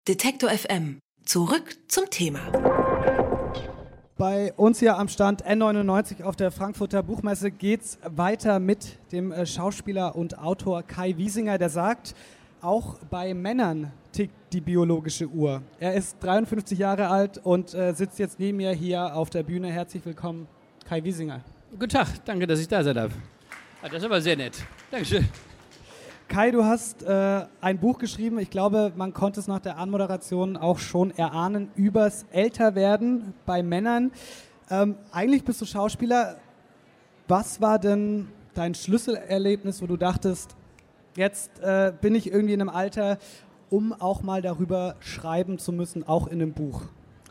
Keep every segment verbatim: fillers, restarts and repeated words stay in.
Detektor F M. Zurück zum Thema. Bei uns hier am Stand N neunundneunzig auf der Frankfurter Buchmesse geht's weiter mit dem Schauspieler und Autor Kai Wiesinger, der sagt, auch bei Männern tickt die biologische Uhr. Er ist dreiundfünfzig Jahre alt und äh, sitzt jetzt neben mir hier auf der Bühne. Herzlich willkommen, Kai Wiesinger. Guten Tag, danke, dass ich da sein darf. Das ist aber sehr nett. Dankeschön. Kai, du hast äh, ein Buch geschrieben, ich glaube, man konnte es nach der Anmoderation auch schon erahnen, übers Älterwerden bei Männern. Ähm, eigentlich bist du Schauspieler. Was war denn dein Schlüsselerlebnis, wo du dachtest, jetzt äh, bin ich irgendwie in einem Alter, um auch mal darüber schreiben zu müssen, auch in einem Buch?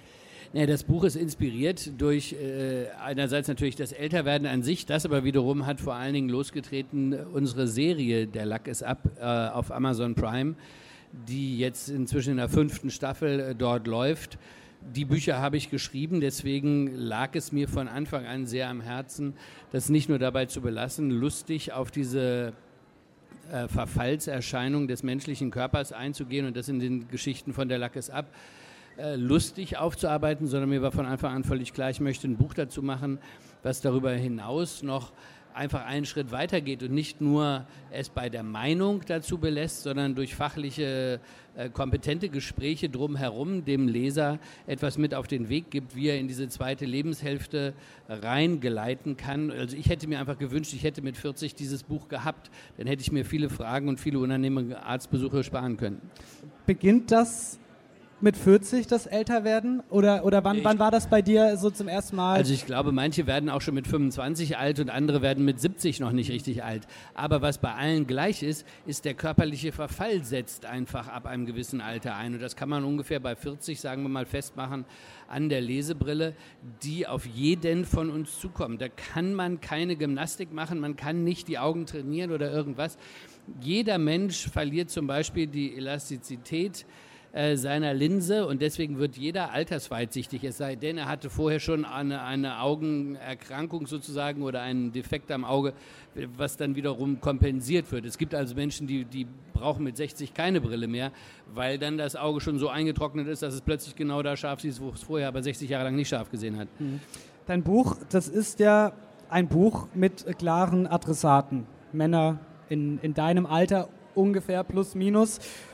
Ja, das Buch ist inspiriert durch äh, einerseits natürlich das Älterwerden an sich, das aber wiederum hat vor allen Dingen losgetreten unsere Serie Der Lack ist ab äh, auf Amazon Prime, die jetzt inzwischen in der fünften Staffel äh, dort läuft. Die Bücher habe ich geschrieben, deswegen lag es mir von Anfang an sehr am Herzen, das nicht nur dabei zu belassen, lustig auf diese äh, Verfallserscheinung des menschlichen Körpers einzugehen und das in den Geschichten von Der Lack ist ab lustig aufzuarbeiten, sondern mir war von Anfang an völlig klar, ich möchte ein Buch dazu machen, was darüber hinaus noch einfach einen Schritt weiter geht und nicht nur es bei der Meinung dazu belässt, sondern durch fachliche, äh, kompetente Gespräche drumherum dem Leser etwas mit auf den Weg gibt, wie er in diese zweite Lebenshälfte reingeleiten kann. Also ich hätte mir einfach gewünscht, ich hätte mit vierzig dieses Buch gehabt, dann hätte ich mir viele Fragen und viele unangenehme Arztbesuche sparen können. Beginnt das mit vierzig das Älterwerden? Oder, oder wann, wann war das bei dir so zum ersten Mal? Also ich glaube, manche werden auch schon mit fünfundzwanzig alt und andere werden mit siebzig noch nicht richtig alt. Aber was bei allen gleich ist, ist der körperliche Verfall setzt einfach ab einem gewissen Alter ein. Und das kann man ungefähr bei vierzig, sagen wir mal, festmachen an der Lesebrille, die auf jeden von uns zukommt. Da kann man keine Gymnastik machen, man kann nicht die Augen trainieren oder irgendwas. Jeder Mensch verliert zum Beispiel die Elastizität seiner Linse und deswegen wird jeder altersweitsichtig, es sei denn, er hatte vorher schon eine, eine Augenerkrankung sozusagen oder einen Defekt am Auge, was dann wiederum kompensiert wird. Es gibt also Menschen, die, die brauchen mit sechzig keine Brille mehr, weil dann das Auge schon so eingetrocknet ist, dass es plötzlich genau da scharf sieht, wo es vorher aber sechzig Jahre lang nicht scharf gesehen hat. Dein Buch, das ist ja ein Buch mit klaren Adressaten. Männer in, in deinem Alter ungefähr plus minus.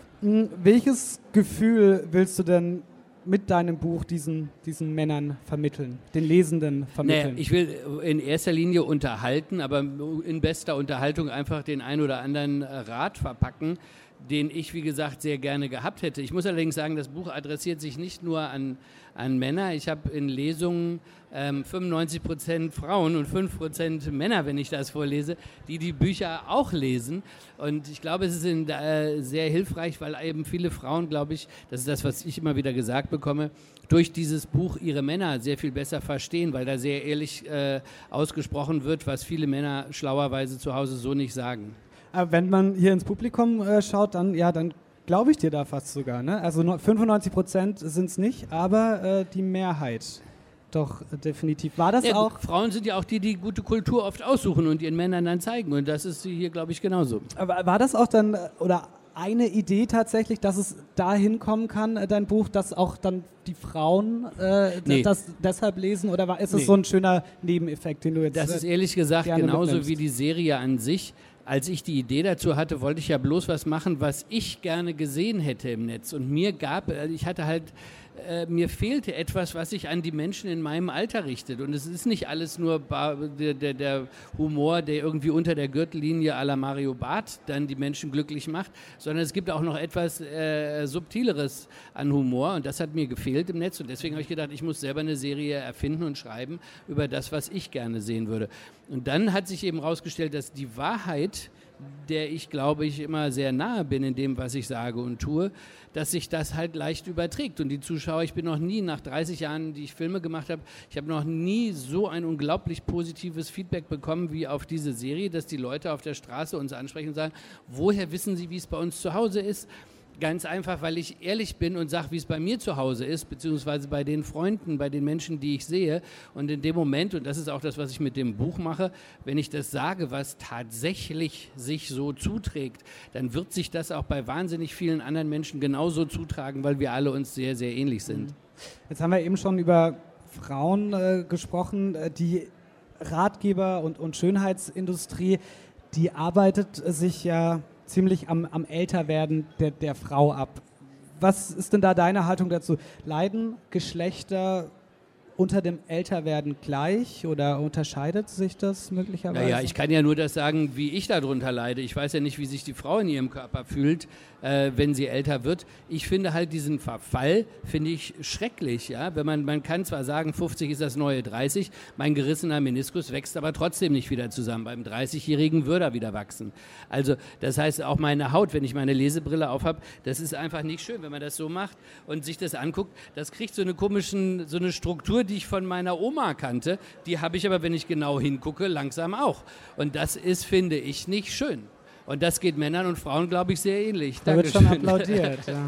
Welches Gefühl willst du denn mit deinem Buch diesen, diesen Männern vermitteln, den Lesenden vermitteln? Naja, ich will in erster Linie unterhalten, aber in bester Unterhaltung einfach den ein oder anderen Rat verpacken, den ich, wie gesagt, sehr gerne gehabt hätte. Ich muss allerdings sagen, das Buch adressiert sich nicht nur an, an Männer. Ich habe in Lesungen ähm, fünfundneunzig Prozent Frauen und fünf Prozent Männer, wenn ich das vorlese, die die Bücher auch lesen. Und ich glaube, es ist in, äh, sehr hilfreich, weil eben viele Frauen, glaube ich, das ist das, was ich immer wieder gesagt bekomme, durch dieses Buch ihre Männer sehr viel besser verstehen, weil da sehr ehrlich äh, ausgesprochen wird, was viele Männer schlauerweise zu Hause so nicht sagen. Wenn man hier ins Publikum äh, schaut, dann, ja, dann glaube ich dir da fast sogar. Ne? Also fünfundneunzig Prozent sind es nicht, aber äh, die Mehrheit doch äh, definitiv. War das ja, auch? Frauen sind ja auch die, die gute Kultur oft aussuchen und ihren Männern dann zeigen. Und das ist hier, glaube ich, genauso. Aber war das auch dann, oder eine Idee tatsächlich, dass es dahin kommen kann, äh, dein Buch, dass auch dann die Frauen äh, nee. das deshalb lesen? Oder war, ist es nee. so ein schöner Nebeneffekt, den du jetzt Das ist ehrlich gesagt genauso mitnimmst? Wie die Serie an sich. Als ich die Idee dazu hatte, wollte ich ja bloß was machen, was ich gerne gesehen hätte im Netz. Und mir gab, ich hatte halt, äh, mir fehlte etwas, was sich an die Menschen in meinem Alter richtet. Und es ist nicht alles nur bar, der, der, der Humor, der irgendwie unter der Gürtellinie à la Mario Barth dann die Menschen glücklich macht, sondern es gibt auch noch etwas äh, Subtileres an Humor. Und das hat mir gefehlt im Netz. Und deswegen habe ich gedacht, ich muss selber eine Serie erfinden und schreiben über das, was ich gerne sehen würde. Und dann hat sich eben herausgestellt, dass die Wahrheit, der ich, glaube ich, immer sehr nahe bin in dem, was ich sage und tue, dass sich das halt leicht überträgt. Und die Zuschauer, ich bin noch nie, nach dreißig Jahren, die ich Filme gemacht habe, ich habe noch nie so ein unglaublich positives Feedback bekommen wie auf diese Serie, dass die Leute auf der Straße uns ansprechen und sagen, woher wissen Sie, wie es bei uns zu Hause ist? Ganz einfach, weil ich ehrlich bin und sage, wie es bei mir zu Hause ist, beziehungsweise bei den Freunden, bei den Menschen, die ich sehe. Und in dem Moment, und das ist auch das, was ich mit dem Buch mache, wenn ich das sage, was tatsächlich sich so zuträgt, dann wird sich das auch bei wahnsinnig vielen anderen Menschen genauso zutragen, weil wir alle uns sehr, sehr ähnlich sind. Jetzt haben wir eben schon über Frauen äh, gesprochen, die Ratgeber und, und Schönheitsindustrie, die arbeitet sich ja ziemlich am, am Älterwerden der, der Frau ab. Was ist denn da deine Haltung dazu? Leiden Geschlechter unter dem Älterwerden gleich oder unterscheidet sich das möglicherweise? Naja, ich kann ja nur das sagen, wie ich darunter leide. Ich weiß ja nicht, wie sich die Frau in ihrem Körper fühlt, äh, wenn sie älter wird. Ich finde halt diesen Verfall, finde ich schrecklich. Ja? Wenn man, man kann zwar sagen, fünfzig ist das neue dreißig, mein gerissener Meniskus wächst aber trotzdem nicht wieder zusammen. Beim dreißigjährigen würde er wieder wachsen. Also das heißt, auch meine Haut, wenn ich meine Lesebrille aufhab, das ist einfach nicht schön, wenn man das so macht und sich das anguckt. Das kriegt so eine komischen, so eine Struktur, die ich von meiner Oma kannte, die habe ich aber, wenn ich genau hingucke, langsam auch. Und das ist, finde ich, nicht schön. Und das geht Männern und Frauen, glaube ich, sehr ähnlich. Da wird schon applaudiert, ja.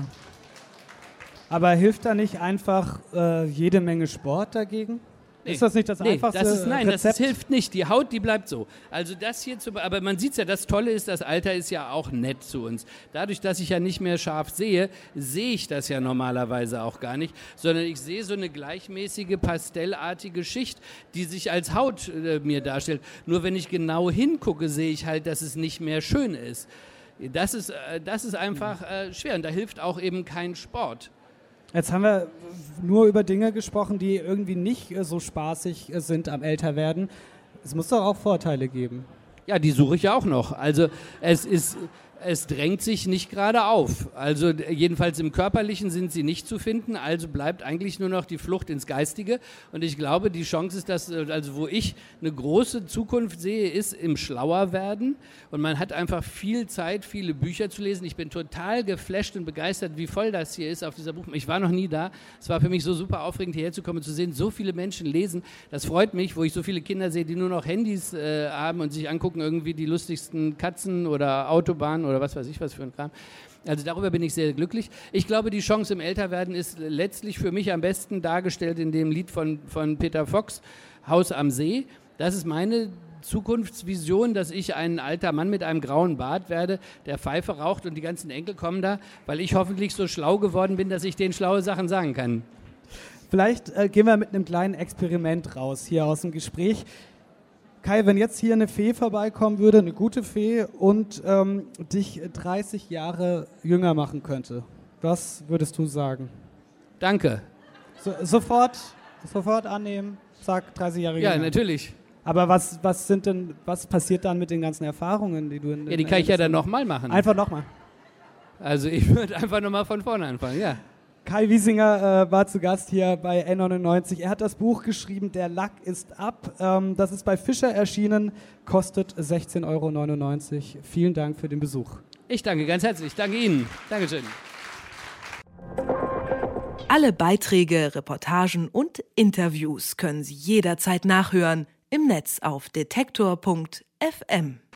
Aber hilft da nicht einfach äh, jede Menge Sport dagegen? Nee. Ist das nicht das nee, einfachste das ist, nein, Rezept? Das hilft nicht. Die Haut, die bleibt so. Also das hier, zu, aber man sieht es ja, das Tolle ist, das Alter ist ja auch nett zu uns. Dadurch, dass ich ja nicht mehr scharf sehe, sehe ich das ja normalerweise auch gar nicht, sondern ich sehe so eine gleichmäßige, pastellartige Schicht, die sich als Haut äh, mir darstellt. Nur wenn ich genau hingucke, sehe ich halt, dass es nicht mehr schön ist. Das ist, äh, das ist einfach äh, schwer und da hilft auch eben kein Sport. Jetzt haben wir nur über Dinge gesprochen, die irgendwie nicht so spaßig sind am Älterwerden. Es muss doch auch Vorteile geben. Ja, die suche ich ja auch noch. Also es ist... Es drängt sich nicht gerade auf. Also jedenfalls im Körperlichen sind sie nicht zu finden, also bleibt eigentlich nur noch die Flucht ins Geistige. Und ich glaube, die Chance ist, dass, also wo ich eine große Zukunft sehe, ist im Schlauerwerden. Und man hat einfach viel Zeit, viele Bücher zu lesen. Ich bin total geflasht und begeistert, wie voll das hier ist auf dieser Buch. Ich war noch nie da. Es war für mich so super aufregend, hierher zu kommen und zu sehen, so viele Menschen lesen. Das freut mich, wo ich so viele Kinder sehe, die nur noch Handys äh, haben und sich angucken, irgendwie die lustigsten Katzen oder Autobahnen oder was weiß ich was für ein Kram. Also darüber bin ich sehr glücklich. Ich glaube, die Chance im Älterwerden ist letztlich für mich am besten dargestellt in dem Lied von, von Peter Fox, Haus am See. Das ist meine Zukunftsvision, dass ich ein alter Mann mit einem grauen Bart werde, der Pfeife raucht und die ganzen Enkel kommen da, weil ich hoffentlich so schlau geworden bin, dass ich denen schlaue Sachen sagen kann. Vielleicht äh, gehen wir mit einem kleinen Experiment raus hier aus dem Gespräch. Kai, wenn jetzt hier eine Fee vorbeikommen würde, eine gute Fee, und ähm, dich dreißig Jahre jünger machen könnte, was würdest du sagen? Danke. So, sofort, sofort annehmen, sag dreißig Jahre jünger. Ja, natürlich. Aber was, was sind denn, was passiert dann mit den ganzen Erfahrungen, die du in Ja, die kann ich ja dann nochmal machen. Einfach nochmal. Also ich würde einfach nochmal von vorne anfangen, ja. Kai Wiesinger äh, war zu Gast hier bei N neunundneunzig. Er hat das Buch geschrieben, Der Lack ist ab. Ähm, das ist bei Fischer erschienen, kostet sechzehn Euro neunundneunzig. Vielen Dank für den Besuch. Ich danke ganz herzlich. Danke Ihnen. Dankeschön. Alle Beiträge, Reportagen und Interviews können Sie jederzeit nachhören im Netz auf detektor punkt f m.